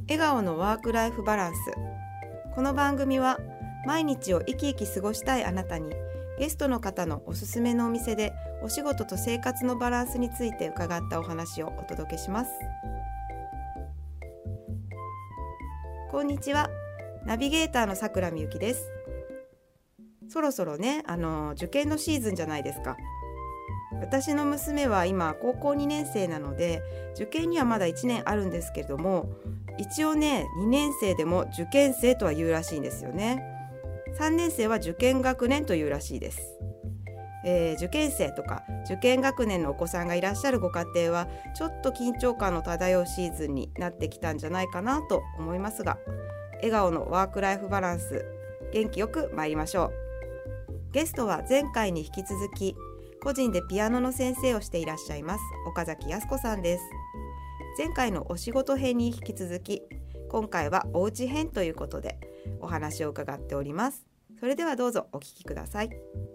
笑顔のワークライフバランス。この番組は毎日を生き生き過ごしたいあなたに、ゲストの方のおすすめのお店でお仕事と生活のバランスについて伺ったお話をお届けします。こんにちは、ナビゲーターのさくらみゆきです。そろそろね、受験のシーズンじゃないですか。私の娘は今高校2年生なので、受験にはまだ1年あるんですけれども、一応ね、2年生でも受験生とは言うらしいんですよね。3年生は受験学年というらしいです。受験生とか受験学年のお子さんがいらっしゃるご家庭は、ちょっと緊張感の漂うシーズンになってきたんじゃないかなと思いますが、笑顔のワークライフバランス、元気よく参りましょう。ゲストは前回に引き続き、個人でピアノの先生をしていらっしゃいます岡崎靖子さんです。前回のお仕事編に引き続き、今回はおうち編ということでお話を伺っております。それではどうぞお聞きください。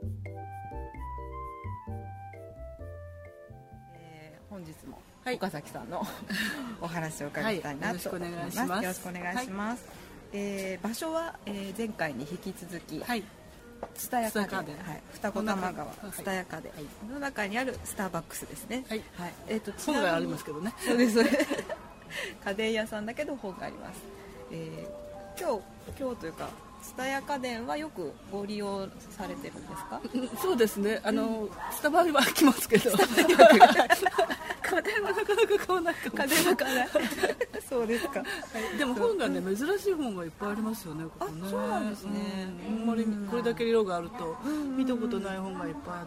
本日も岡崎さんのお話を伺いたいなと思います。よろしくお願いします。場所は、前回に引き続き、蔦屋家電、二子玉川蔦屋家電の中にあるスターバックスですね。 本がありますけどね。 そうです家電屋さんだけど本があります。今日というか、蔦屋家電はよくご利用されてるんですか？ そうですね、スタバは来ますけど家電はなかなか買わないかも。 家電は買わないそうですか。 でも本がね、珍しい本がいっぱいありますよね、ここね。 そうなんですね。 あんまりこれだけ色があると見たことない本がいっぱいあって、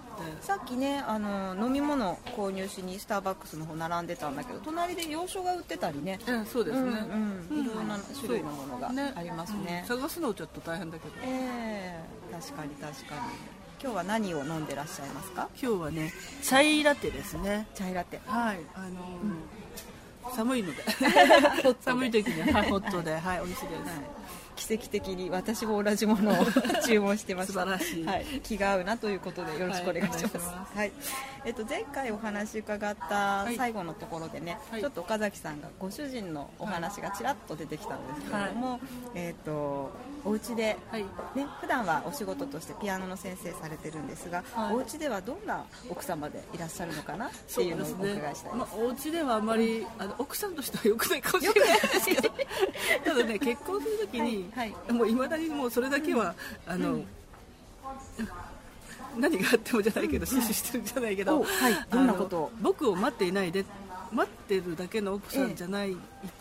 さっきね、飲み物購入しにスターバックスの方並んでたんだけど、隣で洋書が売ってたりね。 そうですね、 いろんな種類のものがありますね。 探すのちょっと大変だけど、 確かに今日は何を飲んでらっしゃいますか？ 今日はね、チャイラテですね。 チャイラテ、 寒いので寒い時にはホットで、美味しいです。 奇跡的に私も同じものを注文してました。 素晴らしい、 気が合うなということでよろしくお願いします。前回お話伺った最後のところでね、ちょっと岡崎さんがご主人のお話がちらっと出てきたんですけれども、お家で、普段はお仕事としてピアノの先生されてるんですが、お家ではどんな奥様でいらっしゃるのかなっていうのをお伺いしたいです。 お家ではあまり、奥さんとしてはよくないかもしれないですけどただね、結婚するときに、もう未だにもうそれだけは、何があってもじゃないけど、死守してるんじゃないけど、 どんなことを？ 僕を待っていないで、待ってるだけの奥さんじゃない、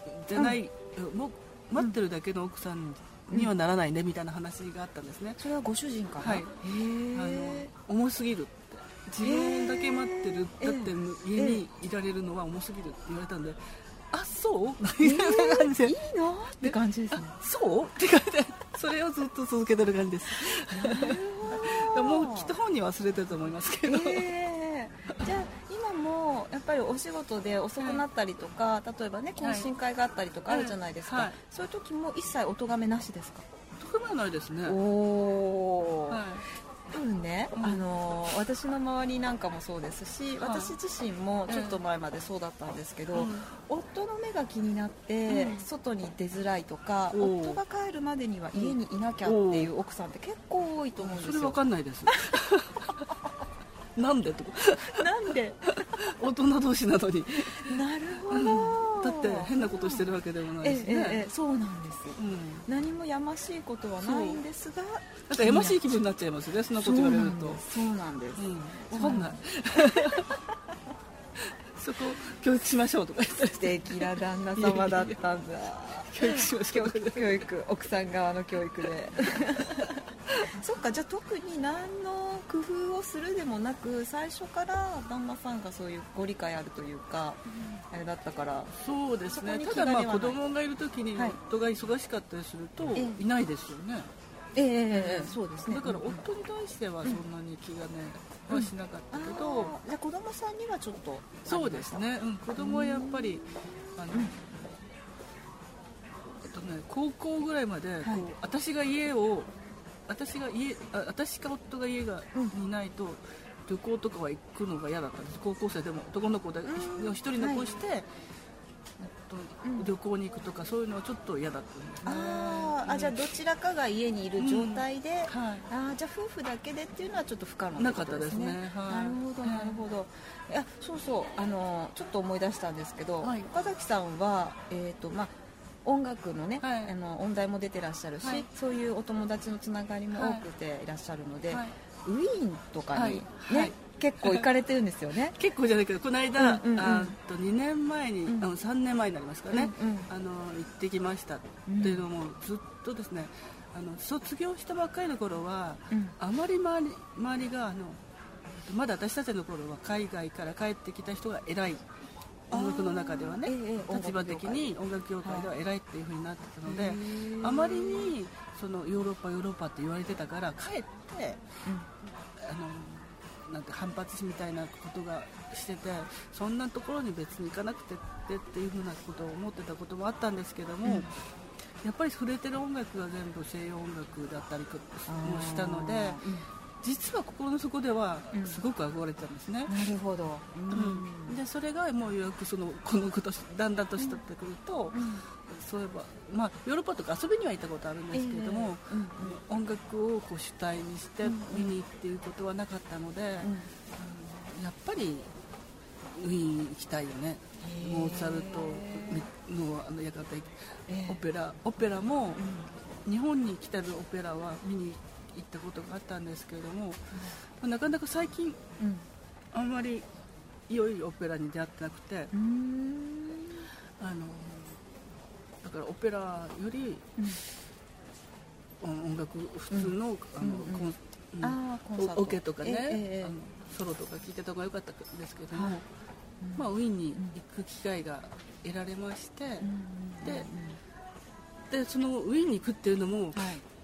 待ってるだけの奥さんにはならないねみたいな話があったんですね。 それはご主人から？ 重すぎるって、自分だけ待ってる、だって家にいられるのは重すぎるって言われたんで、あ、そうみたいな感じで、 いいのって感じですね。 そうって感じで、それをずっと続けてる感じですもうきっと本人は忘れてると思いますけど、 じゃあ今もやっぱりお仕事で遅くなったりとか、例えばね、懇親会があったりとかあるじゃないですか、そういう時も一切お咎めなしですか？ お咎めはないですね。 多分ね、私の周りなんかもそうですし、私自身もちょっと前までそうだったんですけど、夫の目が気になって、外に出づらいとか、夫が帰るまでには家にいなきゃっていう奥さんって結構多いと思うんですよ。 それ分かんないですなんでとかなんで大人同士なのに。 なるほど、 だって変なことしてるわけでもないしね。 そうなんです、何もやましいことはないんですが、 なんかやましい気分になっちゃいますね、そんなこと言われると。 そうなんです、 分かんないそこ教育しましょうとか言って素敵な旦那様だったんだ教育しましょう教育、奥さん側の教育でそっか、じゃあ特に何の工夫をするでもなく、最初から旦那さんがそういうご理解あるというか、あれだったから。 そうですね。ただ子供がいる時に夫が忙しかったりするといないですよね。 そうですね。 だから夫に対してはそんなに気がね、はしなかったけど、 じゃあ子供さんにはちょっと。 そうですね、子供はやっぱり高校ぐらいまで私か夫が家がいないと旅行とかは行くのが嫌だったんです。高校生でも男の子で一人残してと旅行に行くとか、そういうのはちょっと嫌だったんですね。 じゃあどちらかが家にいる状態で、 はい、 じゃあ夫婦だけでっていうのはちょっと不可能なかったですね。はい、 なるほどなるほど。いやそうそうちょっと思い出したんですけど、 はい、 岡崎さんは音楽のね、 はい、 音大も出てらっしゃるし、はい、そういうお友達のつながりも多くていらっしゃるので、はい、ウィーンとかにね、はい、結構行かれてるんですよね。 結構じゃないけど、この間、2年前に、3年前になりますかね、行ってきましたっていうのもずっとですね、卒業したばっかりの頃は、あまり周りがまだ私たちの頃は海外から帰ってきた人が偉い、音楽の中ではね、立場的に音楽業界では偉いっていう風になってたので、あまりにそのヨーロッパって言われてたから、帰って、なんて反発みたいなことがしてて、そんなところに別に行かなくてっていう風なことを思ってたこともあったんですけども、やっぱり触れてる音楽が全部西洋音楽だったりもしたので、実は心の底ではすごく憧れてたんですね。 なるほど。 でそれがもうようやくこのことだんだんとしてってくると、そういえば、ヨーロッパとか遊びには行ったことあるんですけれども、音楽をこう主体にして見にっていうことはなかったので、やっぱりウィーン行きたいよね。モーツァルトの館、オペラも、日本に来てるオペラは見に行ったことがあったんですけれども、なかなか最近、あんまり良いオペラに出会ってなくて、だからオペラより、音楽普通の、オケとかね、ソロとか聴いてた方が良かったんですけども、ウィーンに行く機会が得られまして、でそのウィーンに行くっていうのも、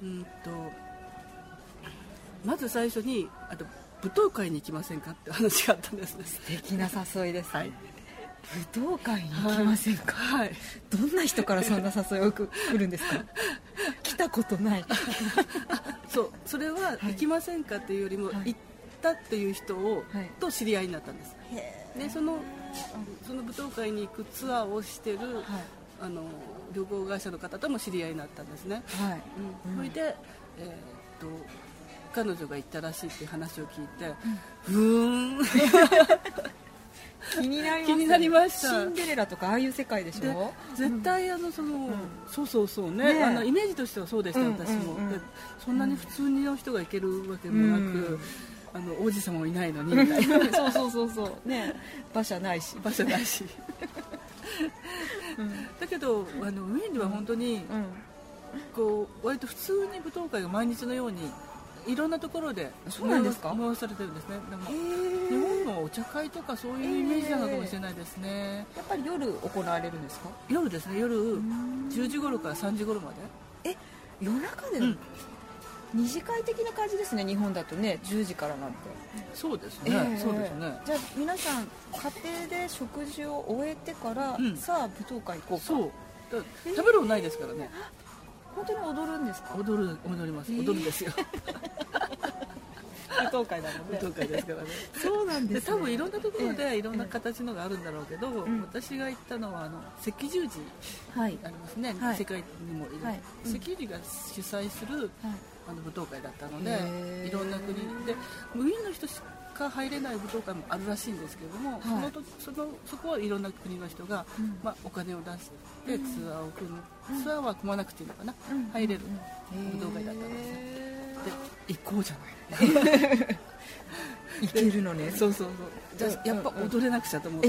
まず最初に舞踏会に行きませんかって話があったんですね。 素敵な誘いですね。舞踏会に行きませんか。どんな人からそんな誘いを来るんですか。来たことない。 それは行きませんかっていうよりも、行ったっていう人と知り合いになったんです。でその舞踏会に行くツアーをしてる、旅行会社の方とも知り合いになったんですね。それで、彼女が行ったらしいっていう話を聞いて、 気になりますね。 気になりました。 シンデレラとかああいう世界でしょ。 絶対そうね、イメージとしてはそうでした、私も。でそんなに普通の人が行けるわけもなく、王子様もいないのにみたいな。 そうね、馬車ないしだけどウィーンでは本当に、割と普通に舞踏会が毎日のようにいろんなところでそうなんですか、 回されてるんですね。でも日本のお茶会とかそういうイメージなのかもしれないですね。 やっぱり夜行われるんですか。 夜ですね。夜10時頃から3時頃まで。 夜中で、二次会的な感じですね。日本だとね、10時からなんて。 そうですね、そうですね。 じゃあ皆さん家庭で食事を終えてから、さあ舞踏会行こうか。 そう食べるもないですからね。 本当に踊るんですか。 踊ります。踊るんですよ。 舞踏会だもんね。 舞踏会ですからね。 そうなんですね。 多分いろんなところでいろんな形のがあるんだろうけど、私が行ったのは赤十字ありますね。世界にもいる赤十字が主催する舞踏会だったので、いろんな国でウィーンの人しか入れない舞踏会もあるらしいんですけれども、そこはいろんな国の人が、お金を出してツアーを組む、ツアーは組まなくていいのかな、入れる舞踏会だったんですね。で行こうじゃない行けるのね。 そうじゃあやっぱ踊れなくちゃと思って、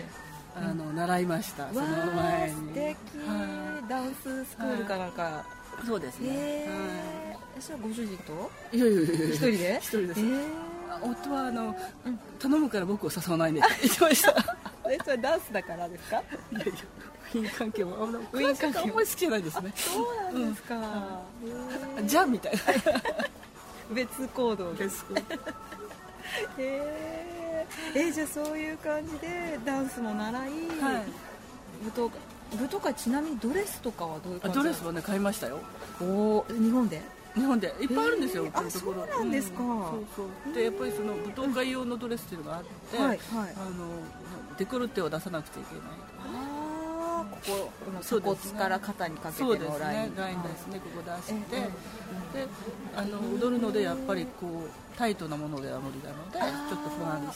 習いました。その前に素敵、ダンススクールかなんか。 そうですね。 それはご主人と。 いや一人で。 一人です。夫は頼むから僕を誘わないで言ってました。 それダンスだからですか。 いやウィーン関係もあんまり好きじゃないですね。 そうなんですか。 じゃあみたいな。 別行動。じゃあそういう感じでダンスも習い、舞踏会ちなみにドレスとかはどういう感じ。 ドレスはね買いましたよ。 日本でいっぱいあるんですよ。 そうなんですか。 でやっぱりその舞踏会用のドレスっていうのがあって、デコルテを出さなくちゃいけない。 この鎖骨から肩にかけてのライン、 そうですね、ラインですね、ここ出して、で踊るのでやっぱりこうタイトなものでは無理なのでちょっとふわんにして、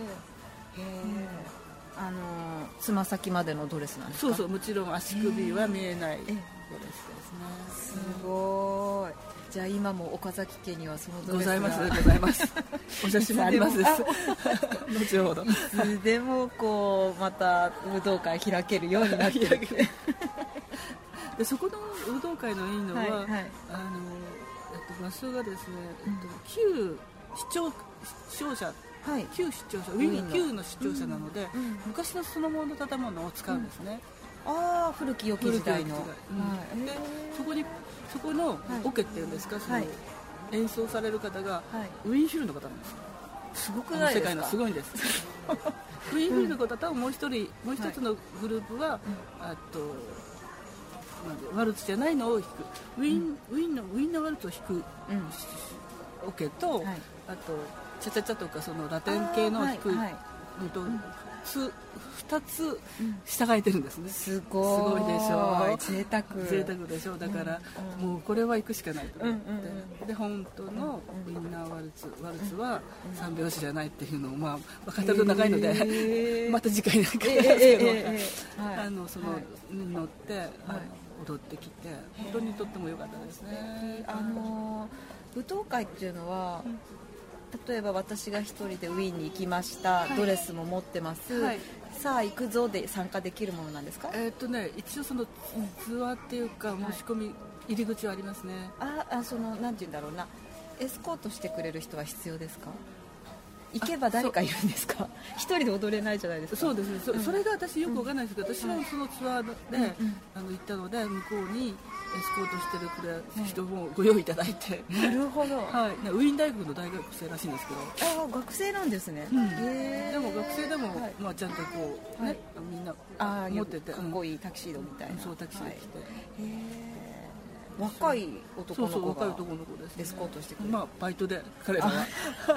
つま先までのドレスなんですか？ そう、もちろん足首は見えないドレスですね。 すごい。じゃあ今も岡崎家にはそのドレスがございますお写真もあります後ほどいつでもこうまた武道会開けるようになってるでそこの武道会のいいのは、場所がですね、旧視聴者、旧視聴者、ウィーンの旧の視聴者なので、昔のそのものの建物を使うんですね。 古き良き時代の、 でそこのオケっていうんですか、その演奏される方がウィーンフィルの方なんですよ。 すごくないですか？ 世界のすごいんですウィーンフィルの方ともう一つのグループは、ワルツじゃないのを弾くウィーンのワルツを弾くオケと、あとチャチャチャとかそのラテン系の弾くのと2つ従えてるんですね。 すごいでしょ。贅沢でしょ。だから、もうこれは行くしかないと思って、で本当のウィンナーワルツは3拍子じゃないっていうのを、語ると長いのでまた次回なんかですけど、そのに乗って踊ってきて、本当にとっても良かったですね。 舞踏会っていうのは、例えば私が一人でウィーンに行きました、ドレスも持ってます、さあ行くぞで参加できるものなんですか？ 一応そのツアーっていうか申し込み入り口はありますね。 そのなんていうんだろうな、エスコートしてくれる人は必要ですか？行けば誰かいるんですか？一人で踊れないじゃないですか。 そうですね、それが私よくわからないですけど、私はそのツアーで行ったので、向こうにエスコートしてくれる人もご用意いただいて、 なるほど、 ウィーン大学の大学生らしいんですけど。 学生なんですね。 でも学生でも、ちゃんとこうね、みんな持ってて、 かっこいいタキシードみたいな。 そう、タキシード着て、 若い男の子が若い男の子ですね、 エスコートしてくれる。 バイトで彼らは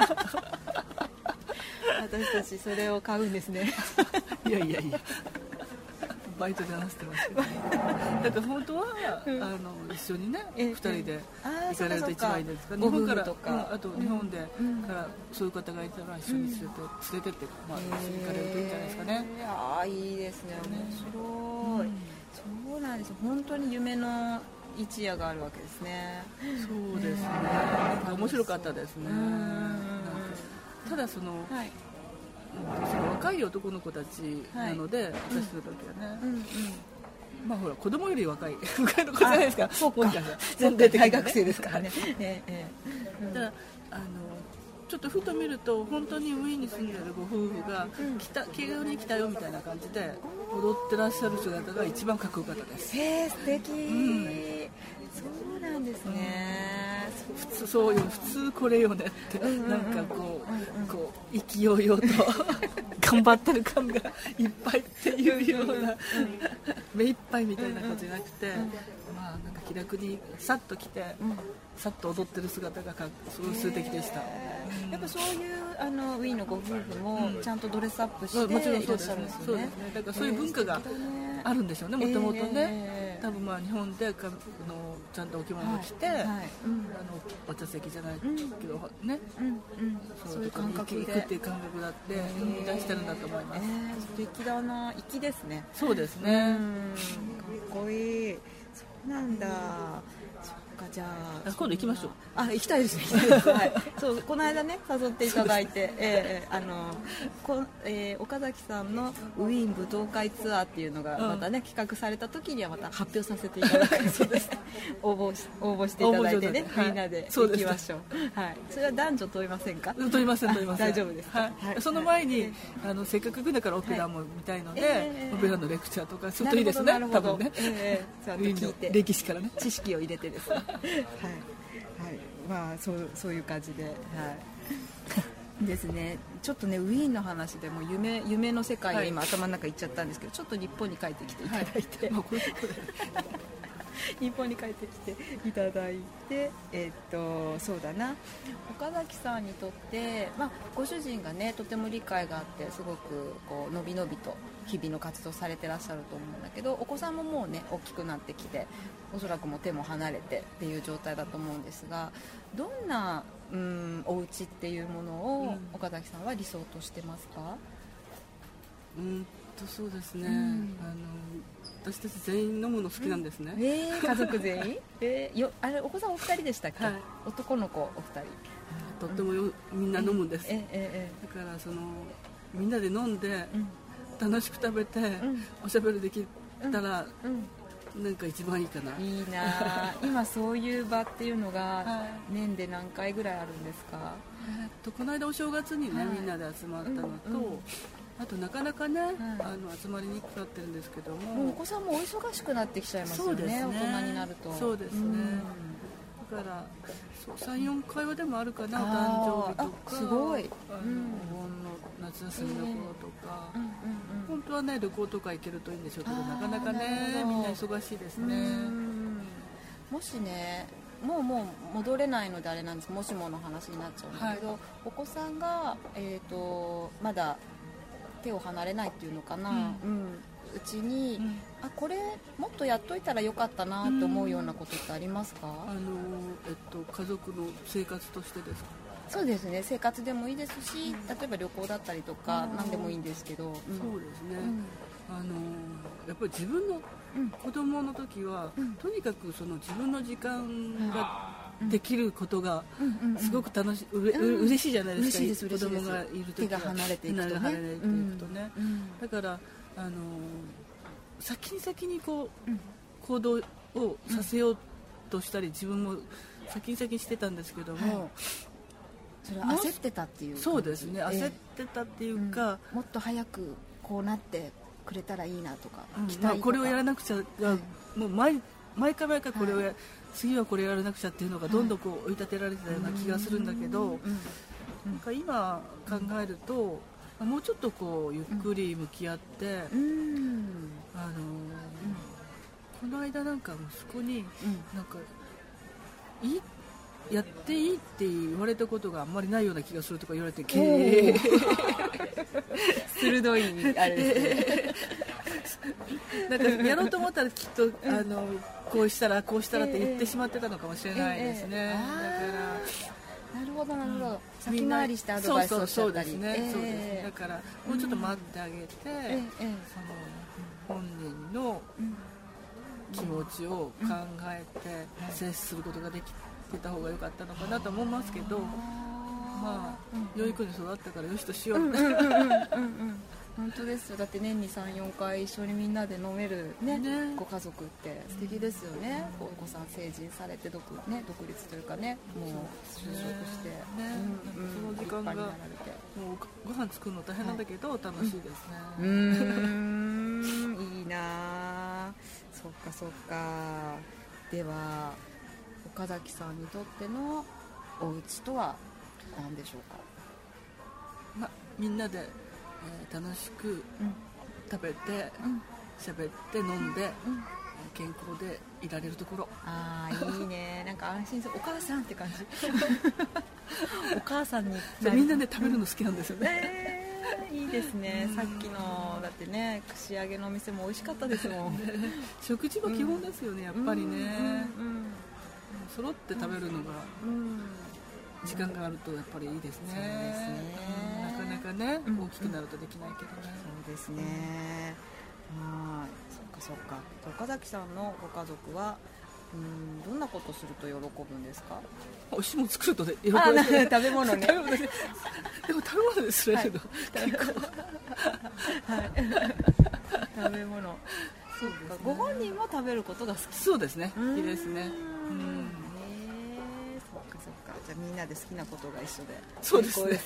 私たちそれを買うんですねいやバイトで話してますけど、だから本当は、一緒にね、2人で行かれると一番いいですか。日本からあと日本でからそういう方がいたら一緒に連れてって、一緒に行かれるといいんじゃないですかね。 いいですね、面白い。そうなんです。本当に夢の一夜があるわけですね。 そうですね、面白かったですね。ただその若い男の子たちなので、私の時はね、ほら子供より若い若いの子じゃないですか。 そうか、全然大学生ですからね。 ただちょっとふと見ると、本当にウィーンに住んでるご夫婦が気軽に来たよみたいな感じで踊ってらっしゃる姿が一番かっこよかったです。 素敵。そうなんですね。 普通これよねって、なんかこう意気揚々と頑張ってる感がいっぱいっていうような目いっぱいみたいなことじゃなくて、なんか気楽にさっと来て、さっと踊ってる姿がすごい素敵でした。 やっぱそういうウィーンのご夫婦もちゃんとドレスアップしていらっしゃるんですよね。 そうですね。だからそういう文化があるんでしょうね、もともとね。多分日本でちゃんとお着物を着て、お茶席じゃないけどね、 そういう感覚で行くっていう感覚だっていらしてるんだと思います。 素敵だな、粋ですね。 そうですね。 かっこいい。そうなんだ。じゃあ今度行きましょう。 行きたいですね。そうこの間ね誘っていただいて、岡崎さんのウィーン舞踏会ツアーっていうのがまたね、企画された時にはまた発表させていただくので応募していただいてね、みんなで行きましょう。それは男女問いませんか？ 問いません。 大丈夫です。 その前にせっかく行くんだからオペラも見たいので、オペラのレクチャーとかちょっといいですね。多分ね。 ちゃんと聞いて歴史からね知識を入れてですね。そういう感じで、ですね。ちょっとね、ウィーンの話でも夢の世界が今頭の中いっちゃったんですけど、ちょっと日本に帰ってきていただいて、 日本に帰ってきていただいて、そうだな、岡崎さんにとって、ご主人がねとても理解があってすごくこうのびのびと日々の活動されてらっしゃると思うんだけど、お子さんももうね大きくなってきて、おそらくもう手も離れてっていう状態だと思うんですが、どんなお家っていうものを岡崎さんは理想としてますか？ そうですね、私たち全員飲むの好きなんですね。 家族全員あれお子さんお二人でしたっけ？ はい、 男の子お二人。 とってもみんな飲むんです。だからみんなで飲んで、楽しく食べて、おしゃべりできたら、なんか一番いいかな。 いいな今そういう場っていうのが年で何回ぐらいあるんですか？ この間お正月にね、みんなで集まったのと、あとなかなかね、集まりにくくなってるんですけども、 お子さんもお忙しくなってきちゃいますよね、大人になると。 そうですね、だから3、4回はでもあるかな、誕生日とか、 すごい、 お盆の夏休みの頃とか、本当はね旅行とか行けるといいんでしょうけど、なかなかねみんな忙しいですね。 もしねもう戻れないのであれなんです、もしもの話になっちゃうんだけど、お子さんが、まだ手を離れないっていうのかな、うちに、これもっとやっといたらよかったなって思うようなことってありますか？ 家族の生活としてですか？ そうですね、生活でもいいですし、例えば旅行だったりとか何でもいいんですけど、 そうですね、やっぱり自分の子供の時は、とにかくその自分の時間ができることがすごく楽しい、嬉しいじゃないですか。子供がいる時は手が離れていくとね、 だから先にこう行動をさせようとしたり、自分も先にしてたんですけども、 それは焦ってたっていう感じ？ そうですね、焦ってたっていうか、 もっと早くこうなってくれたらいいなとか、期待とか、 これをやらなくちゃ、もう毎回これを次はこれやらなくちゃっていうのがどんどんこう追い立てられてたような気がするんだけど、なんか今考えると、もうちょっとこうゆっくり向き合って、この間なんか息子になんかやっていいって言われたことがあんまりないような気がするとか言われて、 鋭いあれですねなんかやろうと思ったらきっとこうしたらって言ってしまってたのかもしれないですね。だからなるほどなるほど、先回りしてアドバイスをしちゃったり、 そうですね、だからもうちょっと待ってあげて、本人の気持ちを考えて接することができてた方が良かったのかなと思いますけど、良い子に育ったからよしとしようみたいな。 本当ですよ、だって年に 3,4 回一緒にみんなで飲める、ご家族って素敵ですよね。お子さん成人されて独立というかね、もう就職して、 その時間がもうご飯作るの大変なんだけど楽しいですね。 いいな、そっか。では岡崎さんにとってのお家とは何でしょうか？ みんなで楽しく食べて喋って飲んで健康でいられるところ。 いいね、なんか安心する、お母さんって感じお母さんにみんなで食べるの好きなんですよね。 いいですね、さっきのだってね串揚げのお店も美味しかったですもん食事は基本ですよね、やっぱりね。揃って食べるのが時間があるとやっぱりいいですね。なかなかね、大きくなるとできないけどね。 そうですね。そっか。岡崎さんのご家族はどんなことすると喜ぶんですか？ 美味しいもの作ると喜ぶ。 食べ物ね。 でも食べ物ですけど、 食べ物。そうか。ご本人も食べることが好き。 そうですね。いいですね。 そっか。じゃあみんなで好きなことが一緒で。 そうですね。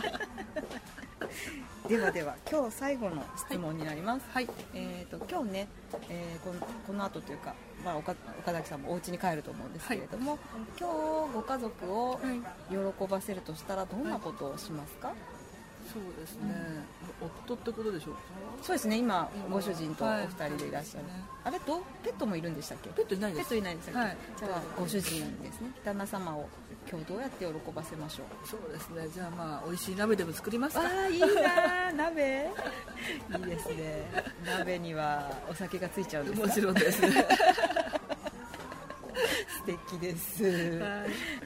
では今日最後の質問になります。今日ね、この後というか、岡崎さんもお家に帰ると思うんですけれども、今日ご家族を喜ばせるとしたらどんなことをしますか？ そうですね、夫ってことでしょうか。 そうですね、今ご主人とお二人でいらっしゃる、あれとペットもいるんでしたっけ。 ペットいないです。 ペットいないんでしたっけ、 はい、 じゃあご主人ですね、旦那様を今日どうやって喜ばせましょう。 そうですね、じゃあまあ美味しい鍋でも作りますか。 あ、いいな鍋いいですね。鍋にはお酒がついちゃうんですか。 もちろんですね素敵です、 はい。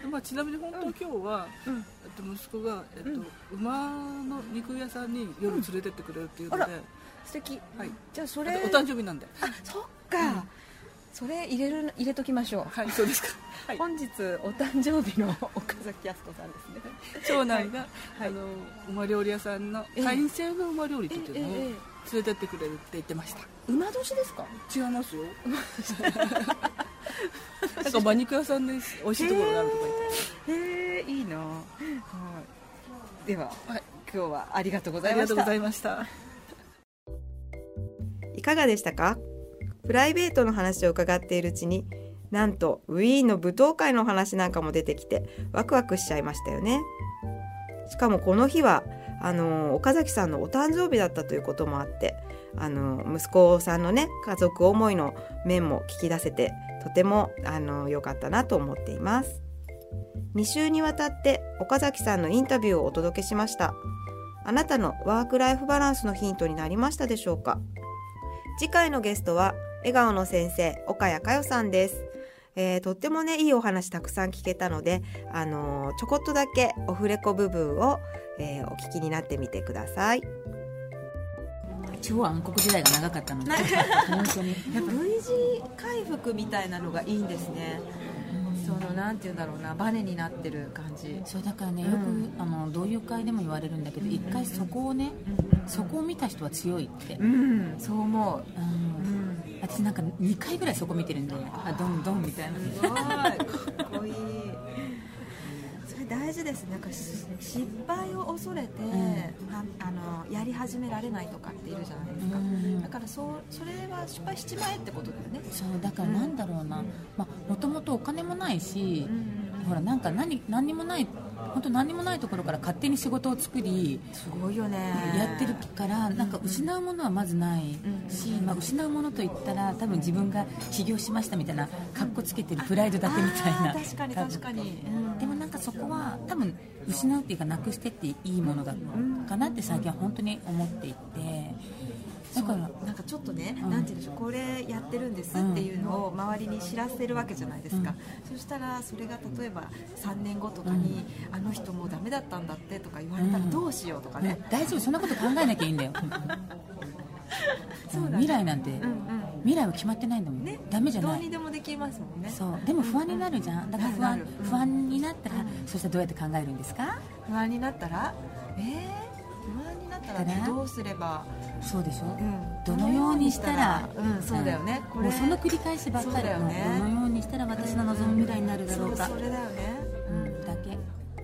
まあ、ちなみに本当今日は、息子が、馬の肉屋さんに夜連れてってくれるっていうので、 素敵、 はい、 じゃあそれお誕生日なんで。 あ、そっか、それ入れときましょう。 はい、そうですか。はい、 本日お誕生日の岡崎靖子さんですね。 長男が、馬料理屋さんの会員制の馬料理っていうのを連れてってくれるって言ってました。 馬年ですか。 違いますよ。馬肉屋さんで美味しいところがあるとか言って。 へえ、いいな。はい、では、今日はありがとうございました。 ありがとうございました。 いかがでしたか。プライベートの話を伺っているうちに、なんとウィーンの舞踏会の話なんかも出てきてワクワクしちゃいましたよね。しかもこの日は岡崎さんのお誕生日だったということもあって、息子さんのね家族思いの面も聞き出せて、とても良かったなと思っています。2週にわたって岡崎さんのインタビューをお届けしました。あなたのワークライフバランスのヒントになりましたでしょうか。次回のゲストは笑顔の先生岡谷佳代さんです。とってもねいいお話たくさん聞けたので、ちょこっとだけオフレコ部分を、お聞きになってみてください。 超暗黒時代が長かったので本当にやっぱ V 字回復みたいなのがいいんですね。そのなんていうんだろうな、バネになってる感じ。 そうだからね、よく同友会でも言われるんだけど、一回そこをね、そこを見た人は強いって、 そう思う。 私なんか2回ぐらいそこ見てるんで、ドンドンみたいな。 すごいかっこいい。それ大事です。なんか失敗を恐れて、やり始められないとかっているじゃないですか。だからそれは失敗しちまえってことだよね。 そうだからなんだろうな、もともとお金もないし、ほらなんか何にもない本当何にもないところから勝手に仕事を作り、 すごいよね、 やってるから、なんか失うものはまずないし、失うものといったら多分自分が起業しましたみたいなかっこつけてるプライドだけみたいな。 確かに確かに、 でもなんかそこは多分失うっていうかなくしてっていいものだかなって最近は本当に思っていて、だからなんかちょっとね、なんて言うんでしょう、これやってるんですっていうのを周りに知らせるわけじゃないですか。そしたらそれが例えば3年後とかに、あの人もうダメだったんだってとか言われたらどうしようとかね、 大丈夫、そんなこと考えなきゃいいんだよそうだね、 未来なんて、未来は決まってないんだもん、ダメじゃない。 どうにでもできますもんね。 そうでも不安になるじゃん。だから不安になったら、そしたらどうやって考えるんですか。 不安になったら不安になったらどうすれば、 そうでしょ、どのようにしたら、 そうだよね、 もうその繰り返しばっかりだよね。どのようにしたら私の望む未来になるだろうか、 それだよね、 だけ。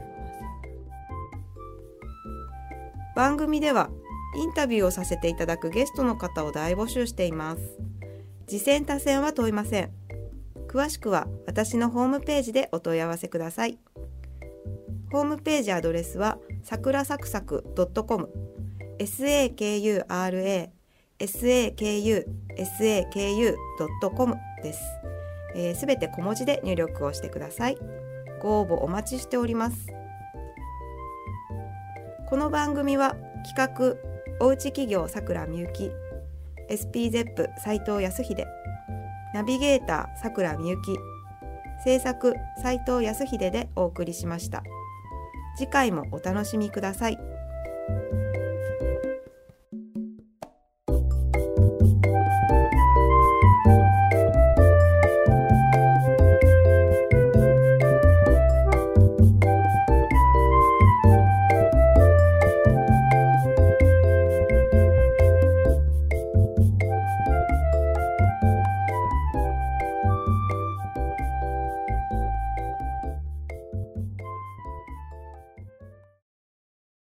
番組ではインタビューをさせていただくゲストの方を大募集しています。次戦他戦は問いません。詳しくは私のホームページでお問い合わせください。ホームページアドレスはさくらさくさく .com sakura.saku.com です。すべて小文字で入力をしてください。ご応募お待ちしております。この番組は企画おうち企業さくらみゆき、 SPZEP 斉藤康秀、ナビゲーターさくらみゆき、制作斉藤康秀でお送りしました。次回もお楽しみください。